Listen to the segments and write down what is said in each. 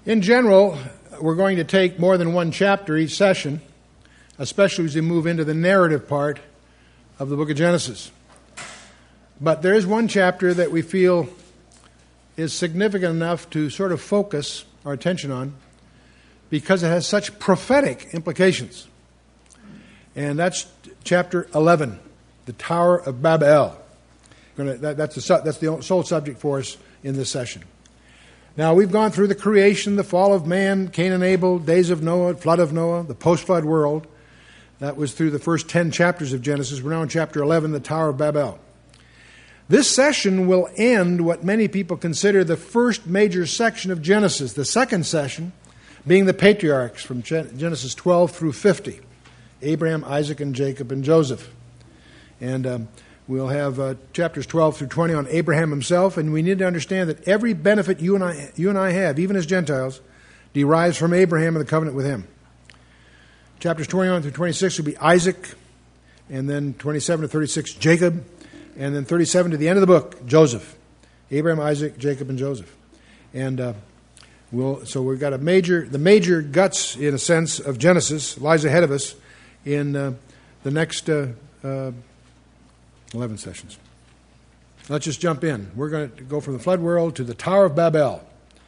In general, we're going to take more than one chapter each session, especially as we move into the narrative part of the book of Genesis. But there is one chapter that we feel is significant enough to sort of focus our attention on because it has such prophetic implications. And that's chapter 11, the Tower of Babel. That's the sole subject for us in this session. Now, we've gone through the creation, the fall of man, Cain and Abel, days of Noah, flood of Noah, the post-flood world. That was through the first 10 chapters of Genesis. We're now in chapter 11, the Tower of Babel. This session will end what many people consider the first major section of Genesis, the second session being the patriarchs from Genesis 12 through 50, Abraham, Isaac, and Jacob, and Joseph. And we'll have chapters 12 through 20 on Abraham himself, and we need to understand that every benefit you and I have, even as Gentiles, derives from Abraham and the covenant with him. Chapters 21 through 26 will be Isaac, and then 27 to 36, Jacob, and then 37 to the end of the book, Joseph. Abraham, Isaac, Jacob, and Joseph. And so we've got the major guts, in a sense, of Genesis lies ahead of us in the next 11 sessions. Let's just jump in. We're going to go from the flood world to the Tower of Babel.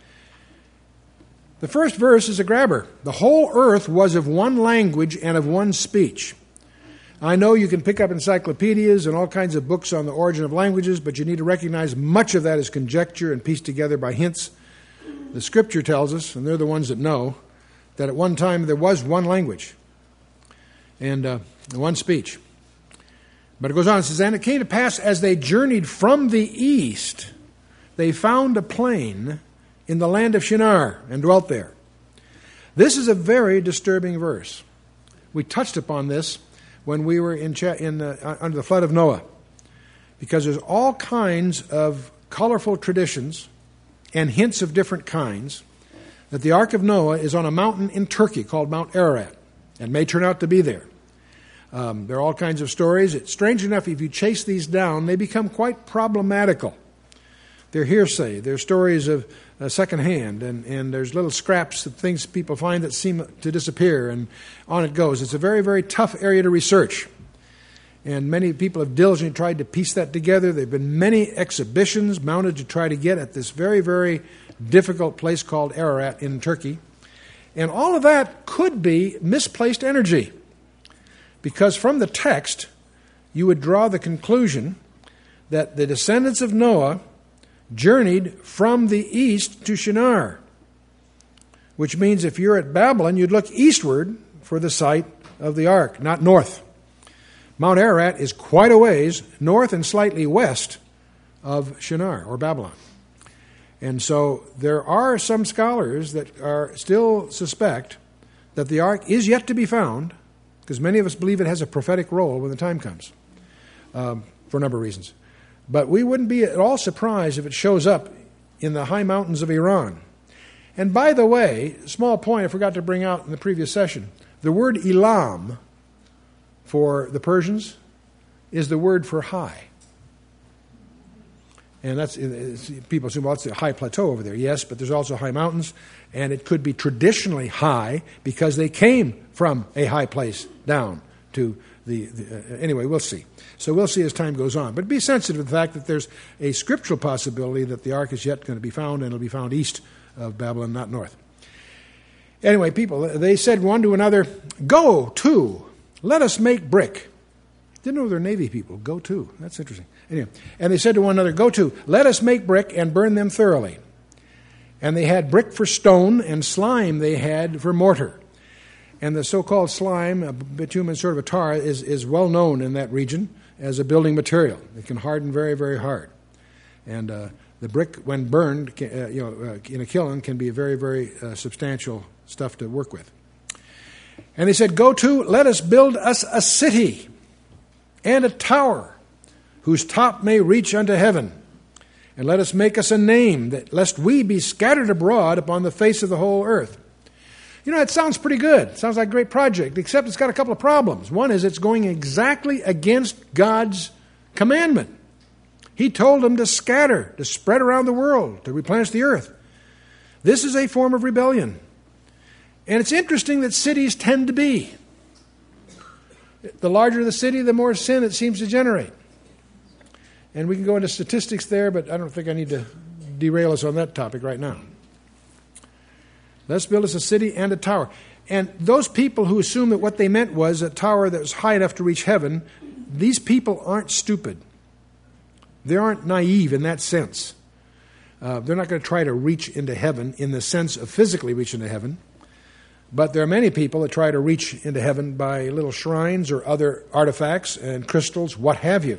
The first verse is a grabber. The whole earth was of one language and of one speech. I know you can pick up encyclopedias and all kinds of books on the origin of languages, but you need to recognize much of that is conjecture and pieced together by hints. The Scripture tells us, and they're the ones that know, that at one time there was one language and one speech. But it goes on, it says, and it came to pass as they journeyed from the east, they found a plain in the land of Shinar and dwelt there. This is a very disturbing verse. We touched upon this when we were under the flood of Noah, because there's all kinds of colorful traditions and hints of different kinds that the Ark of Noah is on a mountain in Turkey called Mount Ararat, and may turn out to be there. There are all kinds of stories. It's strange enough, if you chase these down, they become quite problematical. They're hearsay. They're stories of secondhand, and there's little scraps of things people find that seem to disappear, and on it goes. It's a very, very tough area to research, and many people have diligently tried to piece that together. There have been many exhibitions mounted to try to get at this very, very difficult place called Ararat in Turkey, and all of that could be misplaced energy. Because from the text, you would draw the conclusion that the descendants of Noah journeyed from the east to Shinar, which means if you're at Babylon, you'd look eastward for the site of the ark, not north. Mount Ararat is quite a ways north and slightly west of Shinar, or Babylon. And so there are some scholars that are still suspect that the ark is yet to be found, because many of us believe it has a prophetic role when the time comes, for a number of reasons. But we wouldn't be at all surprised if it shows up in the high mountains of Iran. And by the way, small point I forgot to bring out in the previous session, the word Elam for the Persians is the word for high. And that's, people assume, well, it's a high plateau over there. Yes, but there's also high mountains, and it could be traditionally high because they came from a high place down to anyway, we'll see. So we'll see as time goes on. But be sensitive to the fact that there's a scriptural possibility that the ark is yet going to be found, and it'll be found east of Babylon, not north. Anyway, people, they said one to another, go to, let us make brick. Didn't know they're Navy people. Go to. That's interesting. Anyway, and they said to one another, go to, let us make brick and burn them thoroughly. And they had brick for stone, and slime they had for mortar. And the so-called slime, bitumen, sort of a tar, is well known in that region as a building material. It can harden very, very hard. And the brick, when burned, in a kiln, can be a very, very substantial stuff to work with. And they said, go to, let us build us a city and a tower whose top may reach unto heaven. And let us make us a name, that lest we be scattered abroad upon the face of the whole earth. You know, it sounds pretty good. It sounds like a great project, except it's got a couple of problems. One is it's going exactly against God's commandment. He told them to scatter, to spread around the world, to replenish the earth. This is a form of rebellion. And it's interesting that cities tend to be. The larger the city, the more sin it seems to generate. And we can go into statistics there, but I don't think I need to derail us on that topic right now. Let's build us a city and a tower. And those people who assume that what they meant was a tower that was high enough to reach heaven, these people aren't stupid. They aren't naive in that sense. They're not going to try to reach into heaven in the sense of physically reach into heaven. But there are many people that try to reach into heaven by little shrines or other artifacts and crystals, what have you.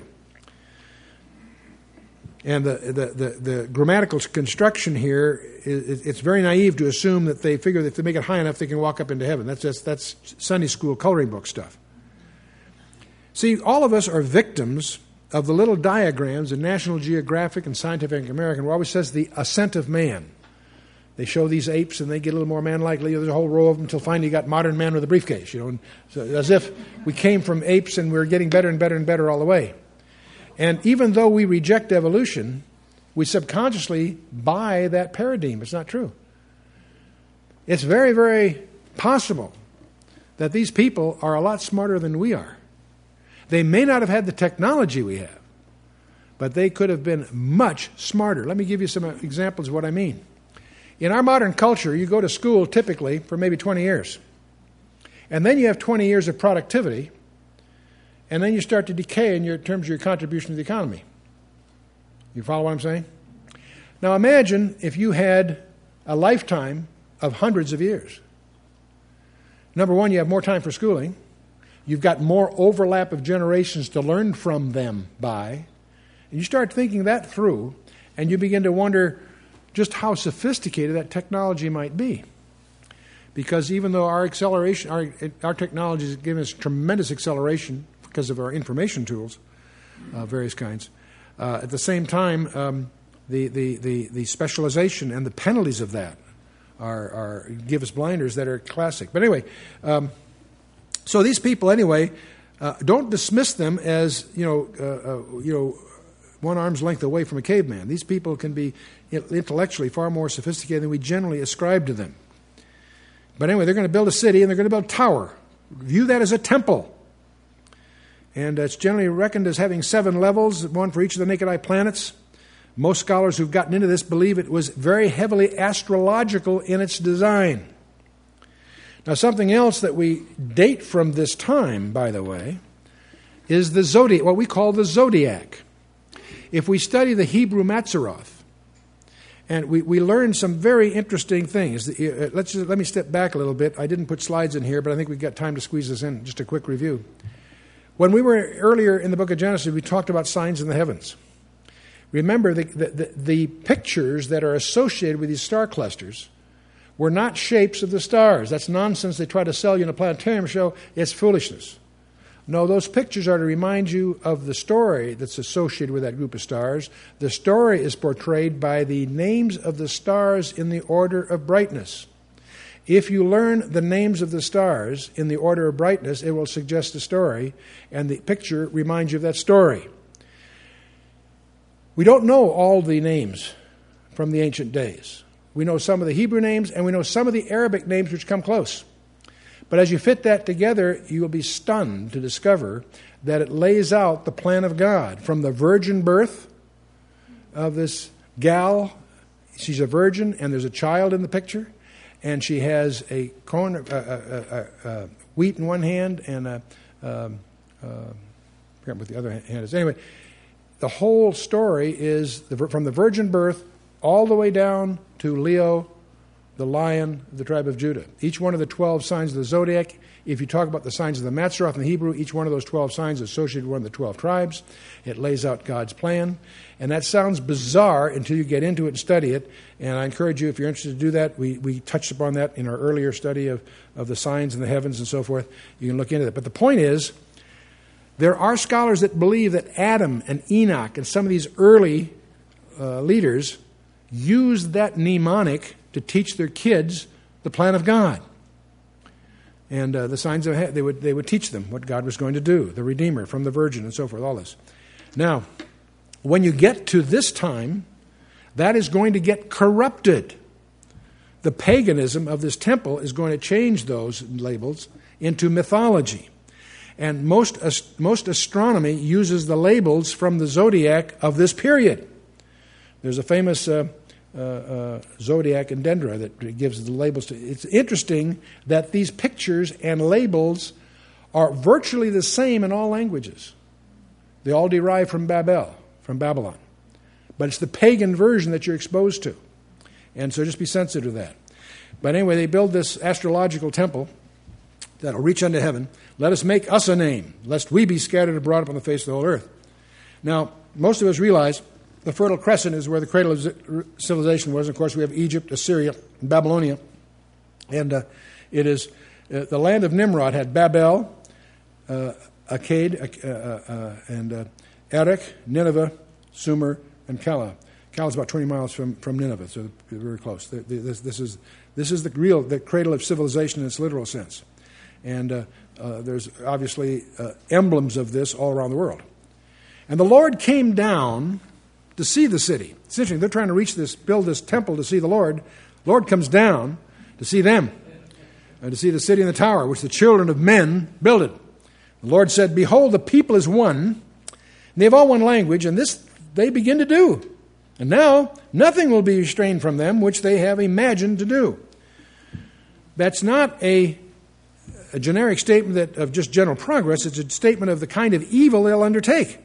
And the grammatical construction here, it's very naive to assume that they figure that if they make it high enough, they can walk up into heaven. That's Sunday school coloring book stuff. See, all of us are victims of the little diagrams in National Geographic and Scientific American where it always says the ascent of man. They show these apes and they get a little more man-likely. There's a whole row of them until finally you got modern man with a briefcase, And so as if we came from apes and we're getting better and better and better all the way. And even though we reject evolution, we subconsciously buy that paradigm. It's not true. It's very, very possible that these people are a lot smarter than we are. They may not have had the technology we have, but they could have been much smarter. Let me give you some examples of what I mean. In our modern culture, you go to school typically for maybe 20 years. And then you have 20 years of productivity. And then you start to decay in terms of your contribution to the economy. You follow what I'm saying? Now imagine if you had a lifetime of hundreds of years. Number one, you have more time for schooling. You've got more overlap of generations to learn from them by. And you start thinking that through, and you begin to wonder just how sophisticated that technology might be. Because even though our technology has given us tremendous acceleration because of our information tools, various kinds, at the same time, the specialization and the penalties of that give us blinders that are classic. But anyway, so these people anyway, don't dismiss them as one arm's length away from a caveman. These people can be intellectually far more sophisticated than we generally ascribe to them. But anyway, they're going to build a city and they're going to build a tower. View that as a temple. And it's generally reckoned as having 7 levels, one for each of the naked eye planets. Most scholars who've gotten into this believe it was very heavily astrological in its design. Now, something else that we date from this time, by the way, is the zodiac, what we call the zodiac. If we study the Hebrew Mazzaroth, and we learn some very interesting things. Let me step back a little bit. I didn't put slides in here, but I think we've got time to squeeze this in. Just a quick review. When we were earlier in the book of Genesis, we talked about signs in the heavens. Remember, the pictures that are associated with these star clusters were not shapes of the stars. That's nonsense they try to sell you in a planetarium show. It's foolishness. No, those pictures are to remind you of the story that's associated with that group of stars. The story is portrayed by the names of the stars in the order of brightness. If you learn the names of the stars in the order of brightness, it will suggest a story, and the picture reminds you of that story. We don't know all the names from the ancient days. We know some of the Hebrew names, and we know some of the Arabic names which come close. But as you fit that together, you will be stunned to discover that it lays out the plan of God. From the virgin birth of this gal, she's a virgin, and there's a child in the picture, and she has a corn, wheat in one hand, and I forget what the other hand is. Anyway, the whole story is from the virgin birth all the way down to Leo, the lion of the tribe of Judah. Each one of the 12 signs of the zodiac, if you talk about the signs of the Mazzaroth in Hebrew, each one of those 12 signs is associated with one of the 12 tribes. It lays out God's plan. And that sounds bizarre until you get into it and study it. And I encourage you, if you're interested to do that, we touched upon that in our earlier study of the signs in the heavens and so forth. You can look into that. But the point is, there are scholars that believe that Adam and Enoch and some of these early leaders used that mnemonic to teach their kids the plan of God. And the signs of they would teach them what God was going to do, the Redeemer from the Virgin and so forth, all this. Now, when you get to this time, that is going to get corrupted. the paganism of this temple is going to change those labels into mythology. And most astronomy uses the labels from the zodiac of this period. There's a famous zodiac in Dendra that gives the labels to. It's interesting that these pictures and labels are virtually the same in all languages. They all derive from Babylon. But it's the pagan version that you're exposed to. And so just be sensitive to that. But anyway, they build this astrological temple that'll reach unto heaven. Let us make us a name, lest we be scattered abroad upon the face of the whole earth. Now, most of us realize the Fertile Crescent is where the cradle of civilization was. Of course, we have Egypt, Assyria, and Babylonia. And it is the land of Nimrod had Babel, Akkad, and Erech, Nineveh, Sumer, and Calah. Calah is about 20 miles from Nineveh, so they're very close. This is the cradle of civilization in its literal sense. And there's obviously emblems of this all around the world. And the Lord came down to see the city. It's interesting. They're trying to build this temple to see the Lord. The Lord comes down to see them, and to see the city and the tower, which the children of men builded. The Lord said, behold, the people is one, and they have all one language, and this they begin to do. And now nothing will be restrained from them which they have imagined to do. That's not a generic statement of just general progress. It's a statement of the kind of evil they'll undertake.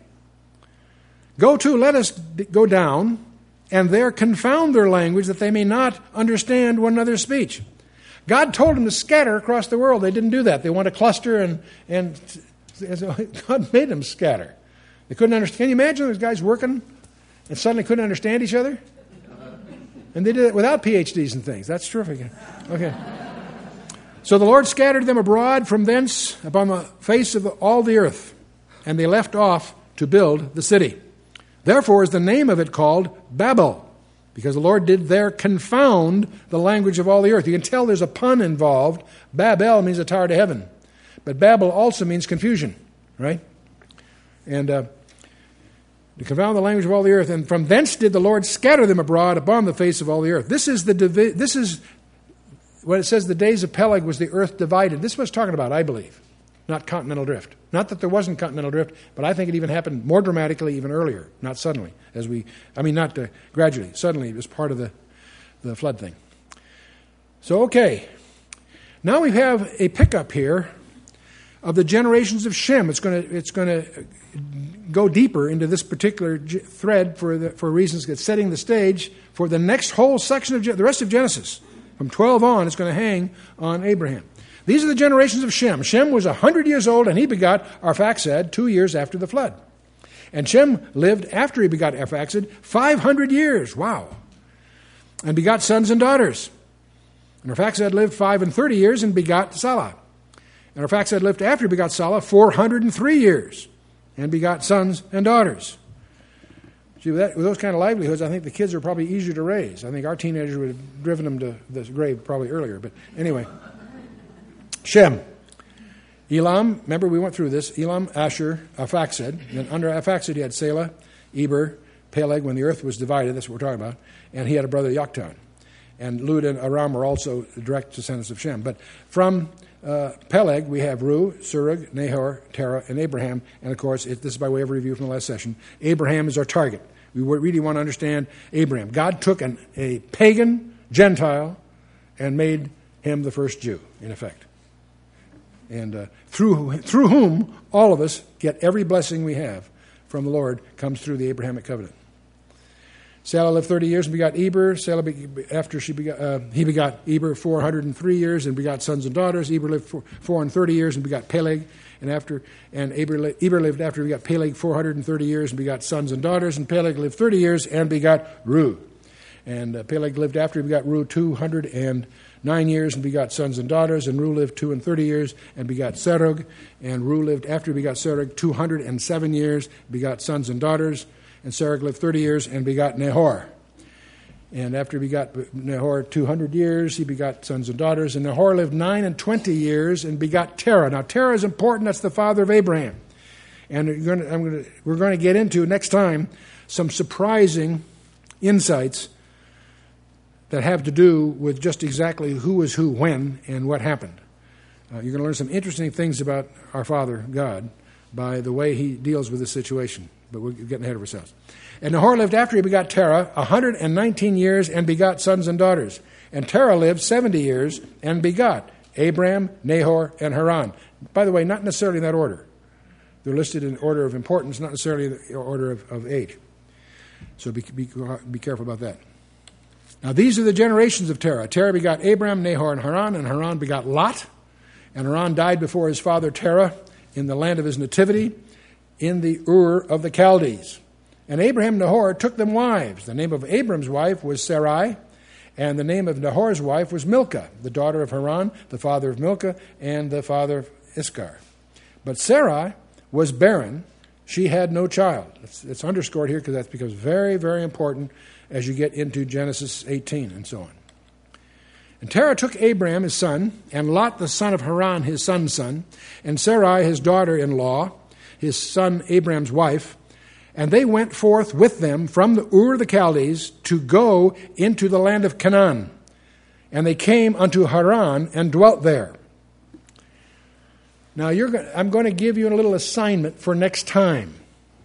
Let us go down, and there confound their language, that they may not understand one another's speech. God told them to scatter across the world. They didn't do that. They want to cluster, and God made them scatter. They couldn't understand. Can you imagine those guys working and suddenly couldn't understand each other? And they did it without PhDs and things. That's terrific. Okay. So the Lord scattered them abroad from thence upon the face of all the earth, and they left off to build the city. Therefore is the name of it called Babel, because the Lord did there confound the language of all the earth. You can tell there's a pun involved. Babel means a tower to heaven. But Babel also means confusion, right? And to confound the language of all the earth. And from thence did the Lord scatter them abroad upon the face of all the earth. This is when it says the days of Peleg was the earth divided. This was talking about, I believe, not continental drift. Not that there wasn't continental drift, but I think it even happened more dramatically even earlier, not suddenly, not gradually. Suddenly it was part of the flood thing. So, okay. Now we have a pickup here of the generations of Shem. It's going to go deeper into this particular thread for reasons that's setting the stage for the next whole section of the rest of Genesis. From 12 on, it's going to hang on Abraham. These are the generations of Shem. Shem was 100 years old, and he begot Arphaxad 2 years after the flood. And Shem lived, after he begot Arphaxad, 500 years. Wow. And begot sons and daughters. And Arphaxad lived 530 years and begot Salah. And Arphaxad lived after he begot Salah 403 years and begot sons and daughters. See, with those kind of livelihoods, I think the kids are probably easier to raise. I think our teenagers would have driven them to the grave probably earlier. But anyway, Shem. Elam, remember we went through this. Elam, Asher, Arphaxad. Then under Arphaxad he had Selah, Eber, Peleg, when the earth was divided. That's what we're talking about. And he had a brother, Yoktan. And Lud and Aram are also the direct descendants of Shem. But from Peleg, we have Ru, Serug, Nahor, Terah, and Abraham. And of course, this is by way of review from the last session. Abraham is our target. We really want to understand Abraham. God took a pagan Gentile and made him the first Jew, in effect. And through whom all of us get every blessing we have from the Lord comes through the Abrahamic covenant. Salah lived 30 years and begot Eber. He begot Eber 403 years and begot sons and daughters. Eber lived 430 years and begot Peleg. And Eber lived after he begot Peleg 430 years and begot sons and daughters. And Peleg lived 30 years and begot Ru. And Peleg lived after he begot Ru 209 years and begot sons and daughters. And Ru lived 230 years and begot Serug. And Ru lived after he begot Serug 207 years, begot sons and daughters. And Serug lived 30 years and begot Nahor. And after he begot Nahor 200 years, he begot sons and daughters. And Nahor lived 29 years and begot Terah. Now, Terah is important. That's the father of Abraham. And we're going to get into next time some surprising insights that have to do with just exactly who was who when and what happened. You're going to learn some interesting things about our Father, God, by the way he deals with this situation. But we're getting ahead of ourselves. And Nahor lived after he begot Terah 119 years and begot sons and daughters. And Terah lived 70 years and begot Abram, Nahor, and Haran. By the way, not necessarily in that order. They're listed in order of importance, not necessarily in the order of age. So be careful about that. Now these are the generations of Terah. Terah begot Abram, Nahor, and Haran begot Lot. And Haran died before his father Terah in the land of his nativity, in the Ur of the Chaldees. And Abraham and Nahor took them wives. The name of Abram's wife was Sarai, and the name of Nahor's wife was Milcah, the daughter of Haran, the father of Milcah, and the father of Iscar. But Sarai was barren. She had no child. It's underscored here because that becomes very, very important as you get into Genesis 18 and so on. And Terah took Abram, his son, and Lot, the son of Haran, his son's son, and Sarai, his daughter-in-law, his son Abram's wife, and they went forth with them from the Ur of the Chaldees to go into the land of Canaan. And they came unto Haran and dwelt there. Now, I'm going to give you a little assignment for next time.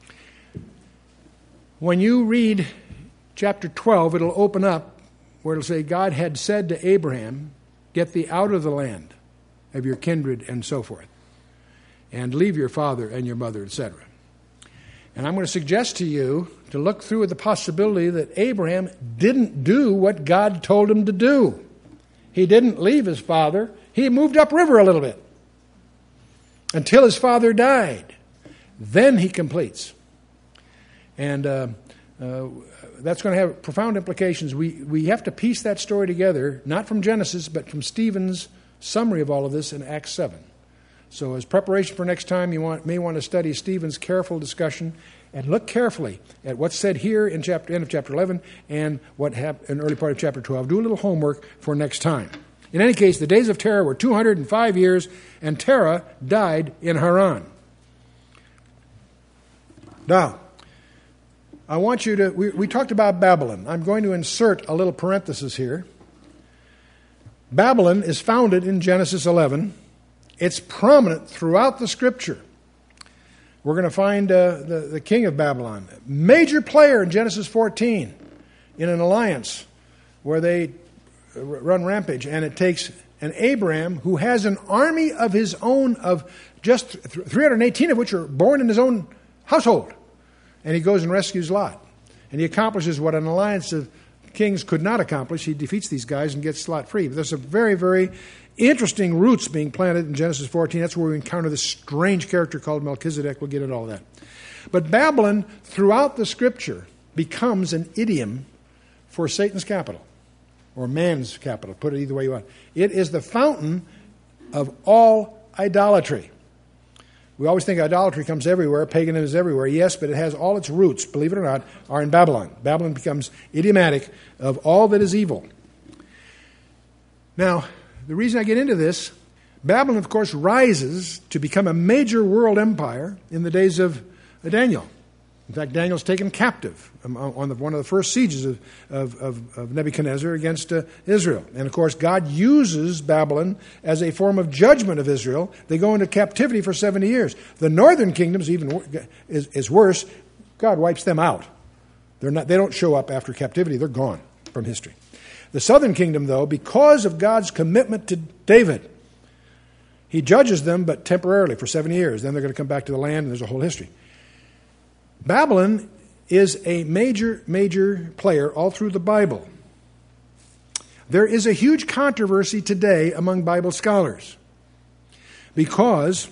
When you read chapter 12, it'll open up where it'll say, God had said to Abraham, get thee out of the land of your kindred and so forth, and leave your father and your mother, etc. And I'm going to suggest to you to look through the possibility that Abraham didn't do what God told him to do. He didn't leave his father. He moved upriver a little bit until his father died. Then he completes. And that's going to have profound implications. We have to piece that story together, not from Genesis, but from Stephen's summary of all of this in Acts 7. So as preparation for next time, you may want to study Stephen's careful discussion and look carefully at what's said here in end of chapter 11 and what happened in the early part of chapter 12. Do a little homework for next time. In any case, the days of Terah were 205 years, and Terah died in Haran. Now, I want you to, we talked about Babylon. I'm going to insert a little parenthesis here. Babylon is founded in Genesis 11. It's prominent throughout the Scripture. We're going to find the king of Babylon, major player in Genesis 14, in an alliance where they run rampage. And it takes an Abraham who has an army of his own of just 318 of which are born in his own household. And he goes and rescues Lot. And he accomplishes what an alliance of kings could not accomplish. He defeats these guys and gets Lot free. But there's some very, very interesting roots being planted in Genesis 14. That's where we encounter this strange character called Melchizedek. We'll get into all of that. But Babylon, throughout the Scripture, becomes an idiom for Satan's capital, or man's capital. Put it either way you want. It is the fountain of all idolatry. We always think idolatry comes everywhere, paganism is everywhere. Yes, but it has all its roots, believe it or not, are in Babylon. Babylon becomes idiomatic of all that is evil. Now, the reason I get into this, Babylon, of course, rises to become a major world empire in the days of Daniel. In fact, Daniel's taken captive on one of the first sieges of Nebuchadnezzar against Israel. And, of course, God uses Babylon as a form of judgment of Israel. They go into captivity for 70 years. The northern kingdoms is worse. God wipes them out. They don't show up after captivity. They're gone from history. The southern kingdom, though, because of God's commitment to David, he judges them, but temporarily for 70 years. Then they're going to come back to the land, and there's a whole history. Babylon is a major, major player all through the Bible. There is a huge controversy today among Bible scholars because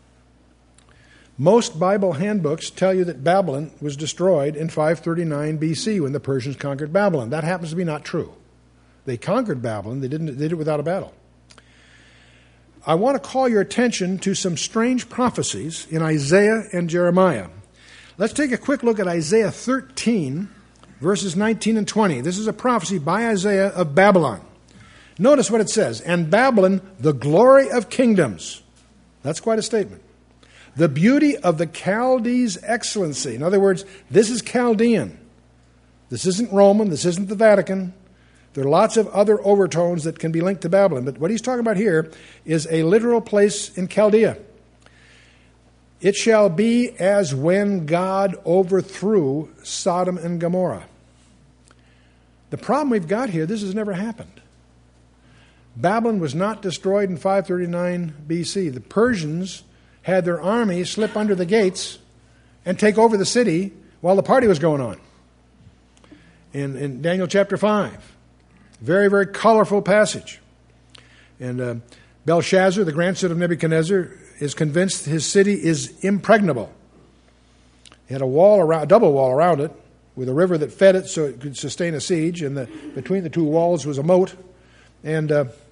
most Bible handbooks tell you that Babylon was destroyed in 539 BC when the Persians conquered Babylon. That happens to be not true. They conquered Babylon. They did it without a battle. I want to call your attention to some strange prophecies in Isaiah and Jeremiah. Let's take a quick look at Isaiah 13, verses 19 and 20. This is a prophecy by Isaiah of Babylon. Notice what it says. And Babylon, the glory of kingdoms. That's quite a statement. The beauty of the Chaldees' excellency. In other words, this is Chaldean. This isn't Roman. This isn't the Vatican. There are lots of other overtones that can be linked to Babylon, but what he's talking about here is a literal place in Chaldea. It shall be as when God overthrew Sodom and Gomorrah. The problem we've got here, this has never happened. Babylon was not destroyed in 539 BC. The Persians had their army slip under the gates and take over the city while the party was going on. In Daniel chapter 5. Very, very colorful passage. And Belshazzar, the grandson of Nebuchadnezzar, is convinced his city is impregnable. He had a double wall around it with a river that fed it so it could sustain a siege, and between the two walls was a moat. And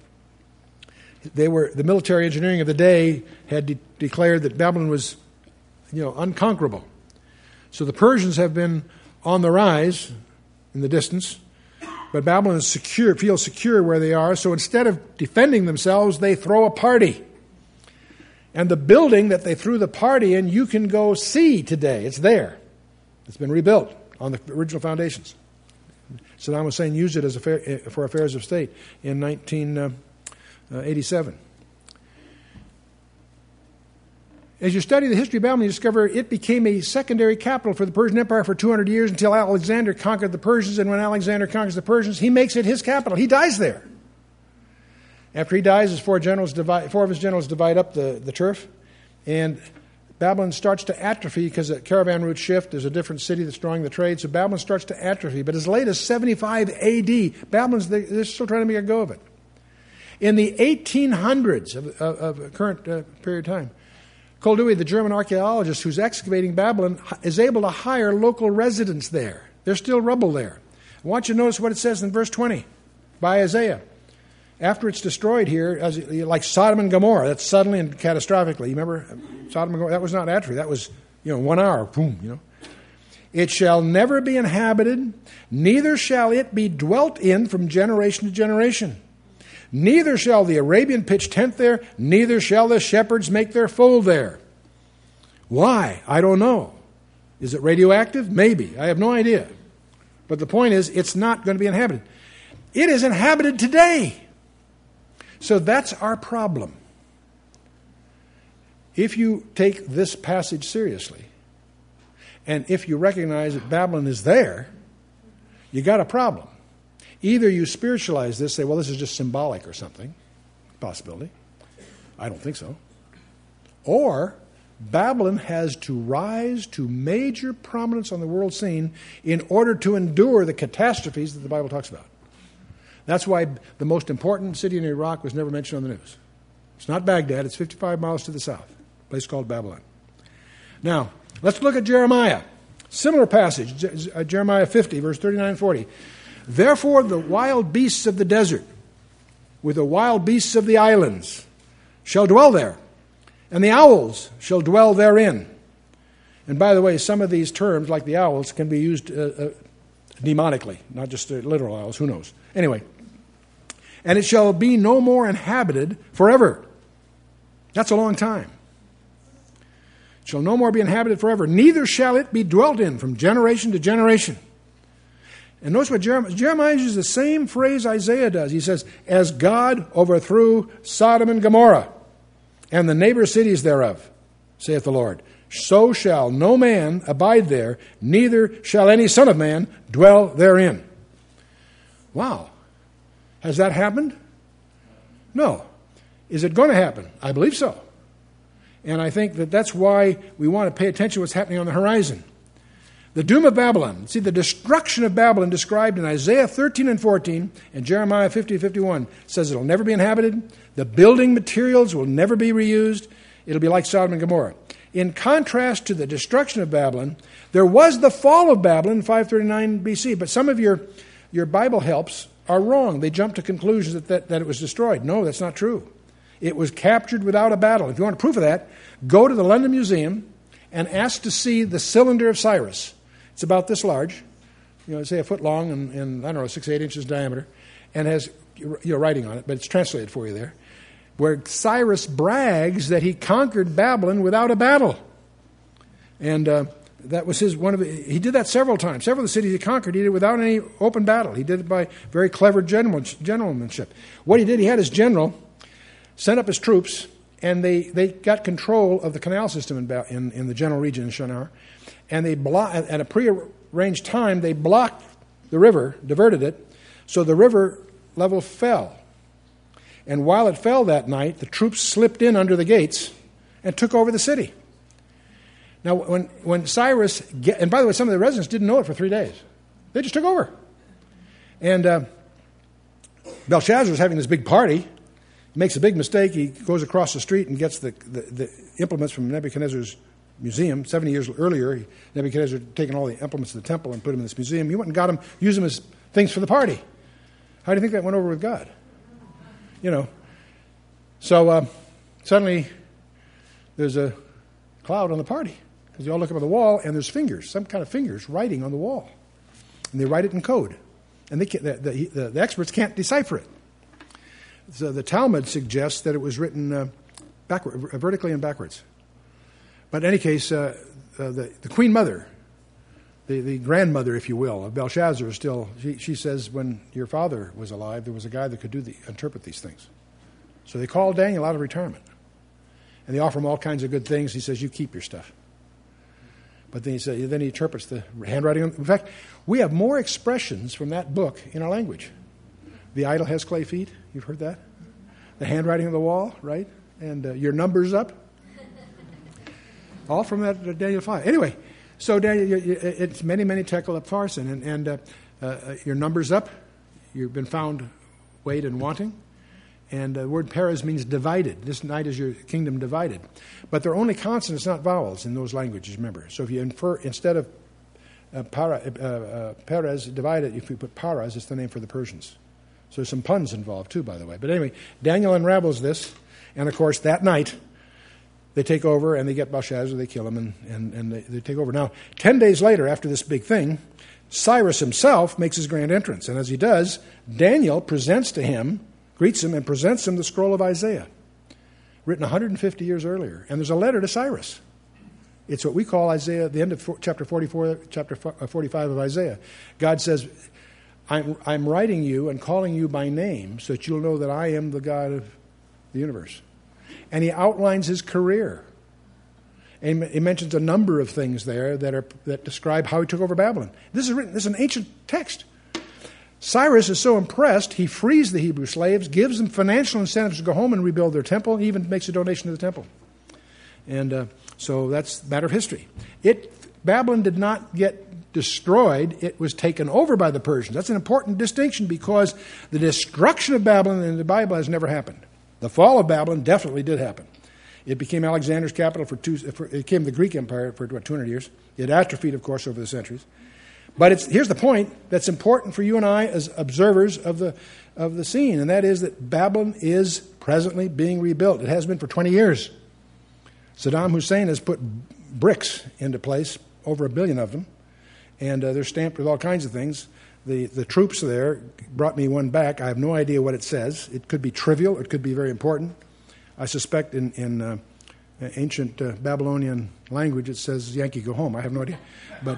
the military engineering of the day had declared that Babylon was, unconquerable. So the Persians have been on the rise in the distance, but Babylon is secure, feels secure where they are. So instead of defending themselves, they throw a party. And the building that they threw the party in, you can go see today. It's there. It's been rebuilt on the original foundations. Saddam Hussein used it for affairs of state in 1987. As you study the history of Babylon, you discover it became a secondary capital for the Persian Empire for 200 years until Alexander conquered the Persians. And when Alexander conquers the Persians, he makes it his capital. He dies there. After he dies, four of his generals divide up the turf, and Babylon starts to atrophy because the caravan routes shift. There's a different city that's drawing the trade, so Babylon starts to atrophy. But as late as 75 A.D., they're still trying to make a go of it. In the 1800s of current period of time, Koldewey, the German archaeologist who's excavating Babylon, is able to hire local residents there. There's still rubble there. I want you to notice what it says in verse 20 by Isaiah. After it's destroyed here, like Sodom and Gomorrah, that's suddenly and catastrophically. You remember Sodom and Gomorrah? That was not atrophy. That was, 1 hour. Boom, It shall never be inhabited, neither shall it be dwelt in from generation to generation. Neither shall the Arabian pitch tent there, neither shall the shepherds make their fold there. Why? I don't know. Is it radioactive? Maybe. I have no idea. But the point is, it's not going to be inhabited. It is inhabited today. So that's our problem. If you take this passage seriously, and if you recognize that Babylon is there, you got a problem. Either you spiritualize this, say, well, this is just symbolic or something, possibility. I don't think so. Or Babylon has to rise to major prominence on the world scene in order to endure the catastrophes that the Bible talks about. That's why the most important city in Iraq was never mentioned on the news. It's not Baghdad. It's 55 miles to the south, a place called Babylon. Now, let's look at Jeremiah. Similar passage, Jeremiah 50, verse 39 and 40. Therefore the wild beasts of the desert, with the wild beasts of the islands, shall dwell there, and the owls shall dwell therein. And by the way, some of these terms, like the owls, can be used demonically, not just literal owls. Who knows? Anyway. And it shall be no more inhabited forever. That's a long time. It shall no more be inhabited forever. Neither shall it be dwelt in from generation to generation. And notice what Jeremiah uses the same phrase Isaiah does. He says, as God overthrew Sodom and Gomorrah and the neighbor cities thereof, saith the Lord, so shall no man abide there, neither shall any son of man dwell therein. Wow. Has that happened? No. Is it going to happen? I believe so. And I think that's why we want to pay attention to what's happening on the horizon. The doom of Babylon. See, the destruction of Babylon described in Isaiah 13 and 14 and Jeremiah 50 and 51 says it'll never be inhabited. The building materials will never be reused. It'll be like Sodom and Gomorrah. In contrast to the destruction of Babylon, there was the fall of Babylon in 539 BC. But some of your Bible helps are wrong. They jump to conclusions that it was destroyed. No, that's not true. It was captured without a battle. If you want proof of that, go to the London Museum and ask to see the cylinder of Cyrus. It's about this large, say a foot long and I don't know, 6 to 8 inches diameter, and has writing on it, but it's translated for you there, where Cyrus brags that he conquered Babylon without a battle. And That was he did that several times. Several of the cities he conquered, he did it without any open battle. He did it by very clever gentlemanship. What he did, he had his general send up his troops, and they got control of the canal system in the general region in Shinar. And at a prearranged time, they blocked the river, diverted it, so the river level fell. And while it fell that night, the troops slipped in under the gates and took over the city. Now, when Cyrus, and by the way, some of the residents didn't know it for 3 days. They just took over. And Belshazzar was having this big party. He makes a big mistake. He goes across the street and gets the implements from Nebuchadnezzar's museum. 70 years earlier, Nebuchadnezzar had taken all the implements of the temple and put them in this museum. He went and got them, used them as things for the party. How do you think that went over with God? So suddenly there's a cloud on the party. Because you all look up at the wall, and there's fingers, some kind of fingers, writing on the wall. And they write it in code. And the experts can't decipher it. So the Talmud suggests that it was written vertically and backwards. But in any case, the queen mother, the grandmother, if you will, of Belshazzar is still, she says when your father was alive, there was a guy that could interpret these things. So they called Daniel out of retirement. And they offer him all kinds of good things. He says, you keep your stuff. But then he interprets the handwriting. In fact, we have more expressions from that book in our language. The idol has clay feet. You've heard that? The handwriting on the wall, right? And your number's up. All from that Daniel 5. Anyway, so Daniel, it's many, many tekel upharsin. And your number's up. You've been found weighed and wanting. And the word Perez means divided. This night is your kingdom divided. But they're only consonants, not vowels, in those languages, remember. So if you infer, instead of Perez, divided, if you put Paras, it's the name for the Persians. So there's some puns involved, too, by the way. But anyway, Daniel unravels this. And, of course, that night, they take over and they get Belshazzar, they kill him, and they take over. Now, 10 days later, after this big thing, Cyrus himself makes his grand entrance. And as he does, Daniel presents to him, greets him, and presents him the scroll of Isaiah, written 150 years earlier. And there's a letter to Cyrus. It's what we call Isaiah, the end of chapter 44, chapter 45 of Isaiah. God says, I'm writing you and calling you by name so that you'll know that I am the God of the universe. And he outlines his career. And he mentions a number of things there that describe how he took over Babylon. This is an ancient text. Cyrus is so impressed, he frees the Hebrew slaves, gives them financial incentives to go home and rebuild their temple, he even makes a donation to the temple. And so that's a matter of history. Babylon did not get destroyed, it was taken over by the Persians. That's an important distinction because the destruction of Babylon in the Bible has never happened. The fall of Babylon definitely did happen. It became Alexander's capital it became the Greek Empire for 200 years. It atrophied, of course, over the centuries. But here's the point that's important for you and I as observers of the scene, and that is that Babylon is presently being rebuilt. It has been for 20 years. Saddam Hussein has put bricks into place, over 1 billion of them, and they're stamped with all kinds of things. The troops there brought me one back. I have no idea what it says. It could be trivial. It could be very important. I suspect in ancient Babylonian language it says, Yankee, go home. I have no idea. But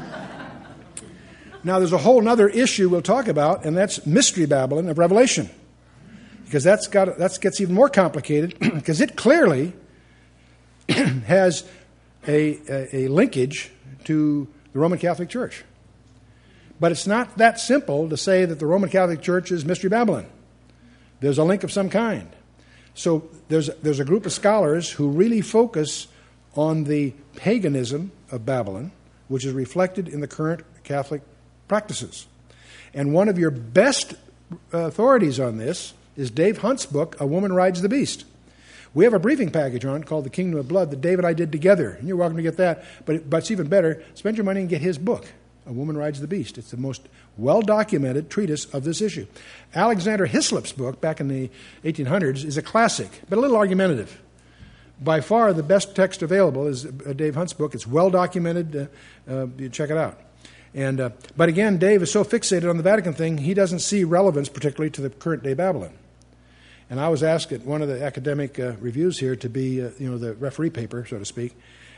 now there's a whole other issue we'll talk about, and that's Mystery Babylon of Revelation. Because that gets even more complicated, because it clearly has a linkage to the Roman Catholic Church. But it's not that simple to say that the Roman Catholic Church is Mystery Babylon. There's a link of some kind. So there's a group of scholars who really focus on the paganism of Babylon, which is reflected in the current Catholic practices. And one of your best authorities on this is Dave Hunt's book, A Woman Rides the Beast. We have a briefing package on it called The Kingdom of Blood that Dave and I did together. And you're welcome to get that. But it's even better, spend your money and get his book, A Woman Rides the Beast. It's the most well-documented treatise of this issue. Alexander Hislop's book, back in the 1800s, is a classic, but a little argumentative. By far, the best text available is Dave Hunt's book. It's well-documented. You check it out. But again, Dave is so fixated on the Vatican thing, he doesn't see relevance particularly to the current-day Babylon. And I was asked at one of the academic reviews here to be, the referee paper, so to speak.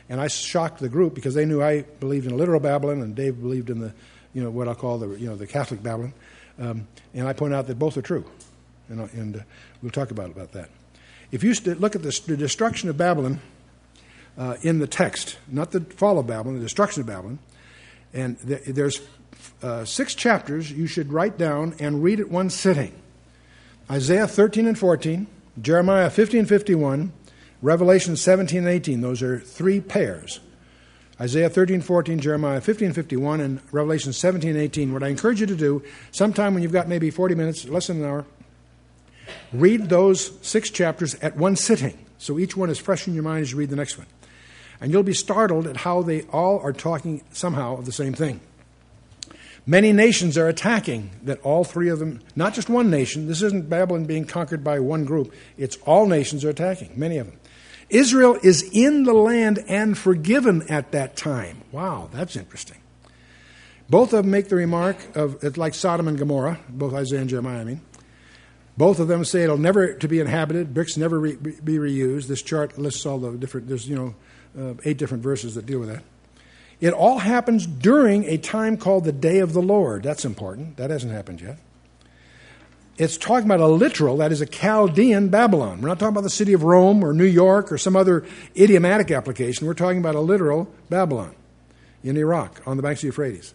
And I shocked the group because they knew I believed in a literal Babylon and Dave believed in the, what I'll call the Catholic Babylon. And I point out that both are true. And we'll talk about that. If you look at the destruction of Babylon in the text, not the fall of Babylon, the destruction of Babylon, and there's 6 chapters you should write down and read at one sitting. Isaiah 13 and 14, Jeremiah 50 and 51, Revelation 17 and 18. Those are 3 pairs. Isaiah 13, 14, Jeremiah 50 and 51, and Revelation 17 and 18. What I encourage you to do, sometime when you've got maybe 40 minutes, less than an hour, read those 6 chapters at one sitting. So each one is fresh in your mind as you read the next one. And you'll be startled at how they all are talking somehow of the same thing. Many nations are attacking that all 3 of them, not just one nation. This isn't Babylon being conquered by one group. It's all nations are attacking, many of them. Israel is in the land and forgiven at that time. Wow, that's interesting. Both of them make the remark of, it's like Sodom and Gomorrah, both Isaiah and Jeremiah, I mean. Both of them say it'll never to be inhabited, bricks never be reused. This chart lists all the different, there's 8 different verses that deal with that. It all happens during a time called the Day of the Lord. That's important. That hasn't happened yet. It's talking about a literal, that is a Chaldean Babylon. We're not talking about the city of Rome or New York or some other idiomatic application. We're talking about a literal Babylon in Iraq on the banks of the Euphrates.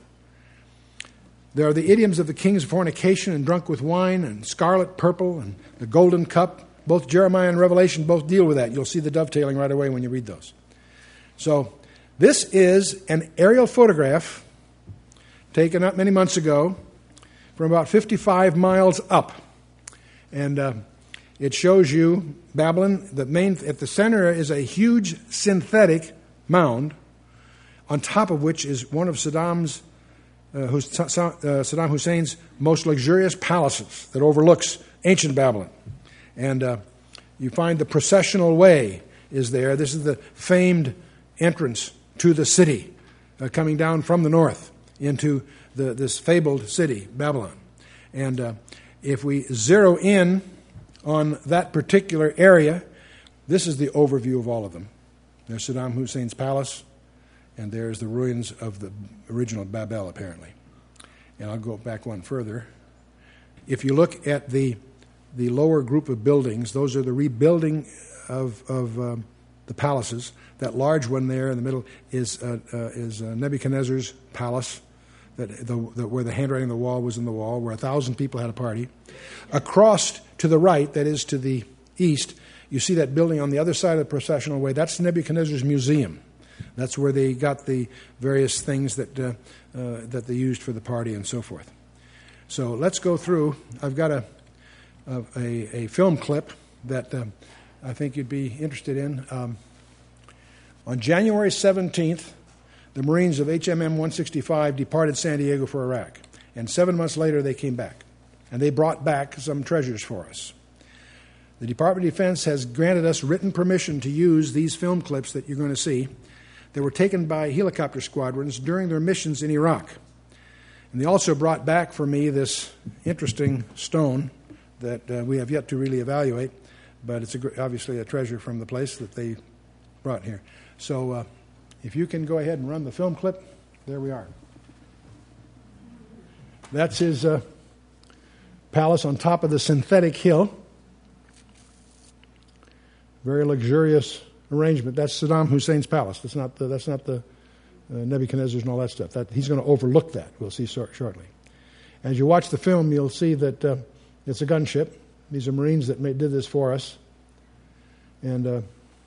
There are the idioms of the kings of fornication and drunk with wine and scarlet, purple, and the golden cup. Both Jeremiah and Revelation both deal with that. You'll see the dovetailing right away when you read those. So this is an aerial photograph taken not many months ago from about 55 miles up. And it shows you Babylon. At the center is a huge synthetic mound, on top of which is one of Saddam Hussein's most luxurious palaces that overlooks ancient Babylon. And you find the processional way is there. This is the famed entrance to the city, coming down from the north into this fabled city, Babylon. And if we zero in on that particular area, this is the overview of all of them. There's Saddam Hussein's palace, and there's the ruins of the original Babel, apparently. And I'll go back one further. If you look at the lower group of buildings, those are the rebuilding of the palaces. That large one there in the middle is Nebuchadnezzar's palace, where the handwriting on the wall was in the wall, where 1,000 people had a party. Across to the right, that is to the east, you see that building on the other side of the processional way. That's Nebuchadnezzar's museum. That's where they got the various things that they used for the party and so forth. So let's go through. I've got a film clip that I think you'd be interested in. On January 17th, the Marines of HMM 165 departed San Diego for Iraq. And 7 months later, they came back. And they brought back some treasures for us. The Department of Defense has granted us written permission to use these film clips that you're going to see. They were taken by helicopter squadrons during their missions in Iraq. And they also brought back for me this interesting stone that we have yet to really evaluate, but it's obviously a treasure from the place that they brought here. So if you can go ahead and run the film clip, there we are. That's his palace on top of the synthetic hill. Very luxurious arrangement. That's Saddam Hussein's palace. That's not the Nebuchadnezzar's and all that stuff. He's going to overlook that. We'll see shortly. As you watch the film, you'll see that it's a gunship. These are Marines that did this for us. And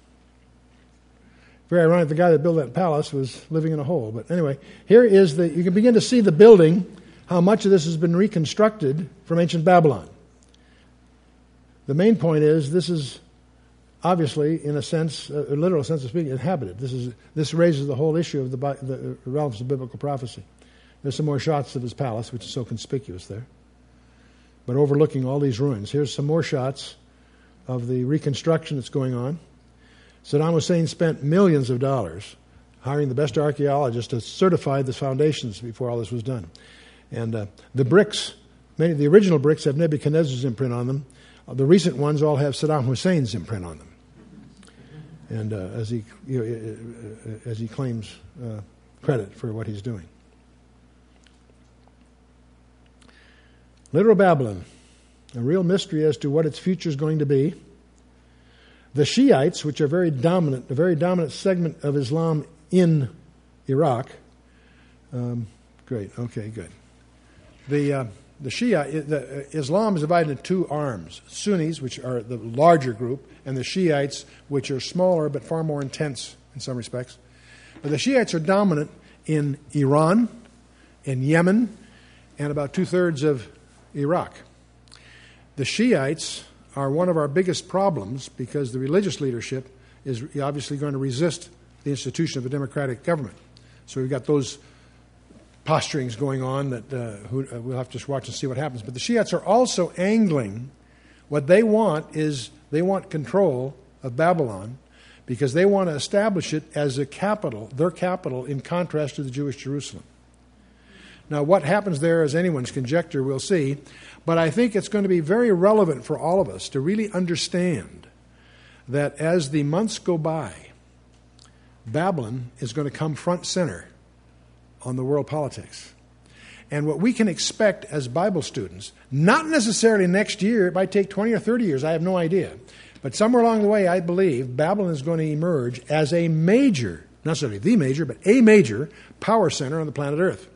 very ironic, the guy that built that palace was living in a hole. But anyway, here is you can begin to see the building, how much of this has been reconstructed from ancient Babylon. The main point is this is obviously, in a sense, a literal sense of speaking, inhabited. This raises the whole issue of the relevance of biblical prophecy. There's some more shots of his palace, which is so conspicuous there, but overlooking all these ruins. Here's some more shots of the reconstruction that's going on. Saddam Hussein spent millions of dollars hiring the best archaeologists to certify the foundations before all this was done. And the bricks, many of the original bricks have Nebuchadnezzar's imprint on them. The recent ones all have Saddam Hussein's imprint on them. and as he claims credit for what he's doing. Literal Babylon, a real mystery as to what its future is going to be. The Shiites, which are a very dominant segment of Islam in Iraq. Great. Okay, good. The Islam is divided into two arms: Sunnis, which are the larger group, and the Shiites, which are smaller but far more intense in some respects. But the Shiites are dominant in Iran, in Yemen, and about 2/3 of Iraq. The Shiites are one of our biggest problems because the religious leadership is obviously going to resist the institution of a democratic government. So we've got those posturings going on that we'll have to just watch and see what happens. But the Shiites are also angling. What they want is they want control of Babylon because they want to establish it as a capital, their capital, in contrast to the Jewish Jerusalem. Now, what happens there is anyone's conjecture, we'll see. But I think it's going to be very relevant for all of us to really understand that as the months go by, Babylon is going to come front center on the world politics. And what we can expect as Bible students, not necessarily next year, it might take 20 or 30 years, I have no idea. But somewhere along the way, I believe Babylon is going to emerge as a major, not necessarily the major, but a major power center on the planet Earth.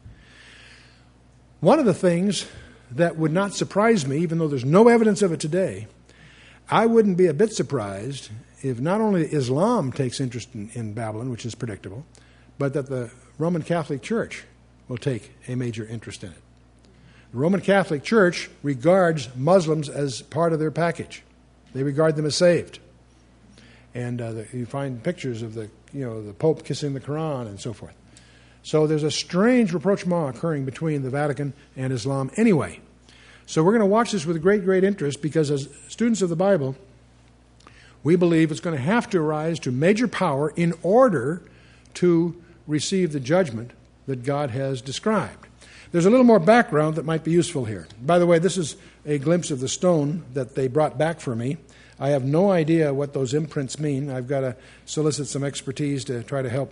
One of the things that would not surprise me, even though there's no evidence of it today, I wouldn't be a bit surprised if not only Islam takes interest in Babylon, which is predictable, but that the Roman Catholic Church will take a major interest in it. The Roman Catholic Church regards Muslims as part of their package. They regard them as saved. And you find pictures of the Pope kissing the Quran and so forth. So there's a strange rapprochement occurring between the Vatican and Islam anyway. So we're going to watch this with great, great interest because as students of the Bible, we believe it's going to have to rise to major power in order to receive the judgment that God has described. There's a little more background that might be useful here. By the way, this is a glimpse of the stone that they brought back for me. I have no idea what those imprints mean. I've got to solicit some expertise to try to help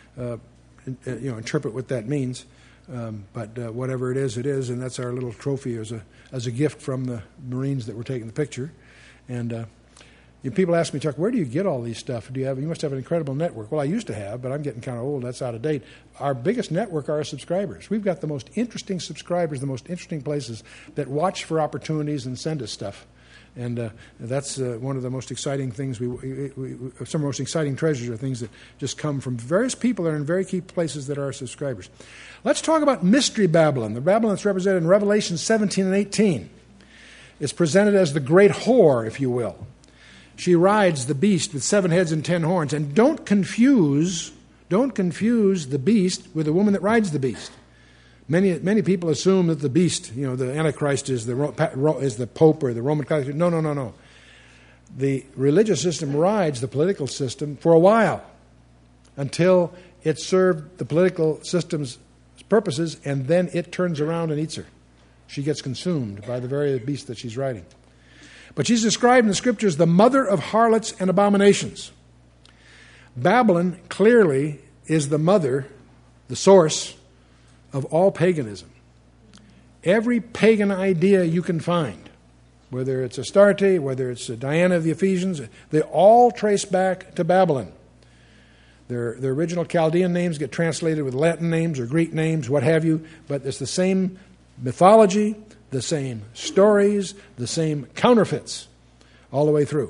interpret what that means. But whatever it is, and that's our little trophy as a gift from the Marines that were taking the picture. And people ask me, Chuck, where do you get all these stuff? You must have an incredible network. Well, I used to have, but I'm getting kind of old. That's out of date. Our biggest network are our subscribers. We've got the most interesting subscribers, the most interesting places that watch for opportunities and send us stuff. And that's one of the most exciting things. Some of the most exciting treasures are things that just come from various people that are in very key places that are our subscribers. Let's talk about Mystery Babylon, the Babylon that's represented in Revelation 17 and 18. It's presented as the great whore, if you will. She rides the beast with 7 heads and 10 horns. And don't confuse the beast with the woman that rides the beast. Many people assume that the beast, the Antichrist, is the Pope or the Roman Catholic. No. The religious system rides the political system for a while until it served the political system's purposes, and then it turns around and eats her. She gets consumed by the very beast that she's riding. But she's described in the Scriptures as the mother of harlots and abominations. Babylon clearly is the mother, the source of all paganism. Every pagan idea you can find, whether it's Astarte, whether it's Diana of the Ephesians, they all trace back to Babylon. Their original Chaldean names get translated with Latin names or Greek names, what have you, but it's the same mythology, the same stories, the same counterfeits all the way through.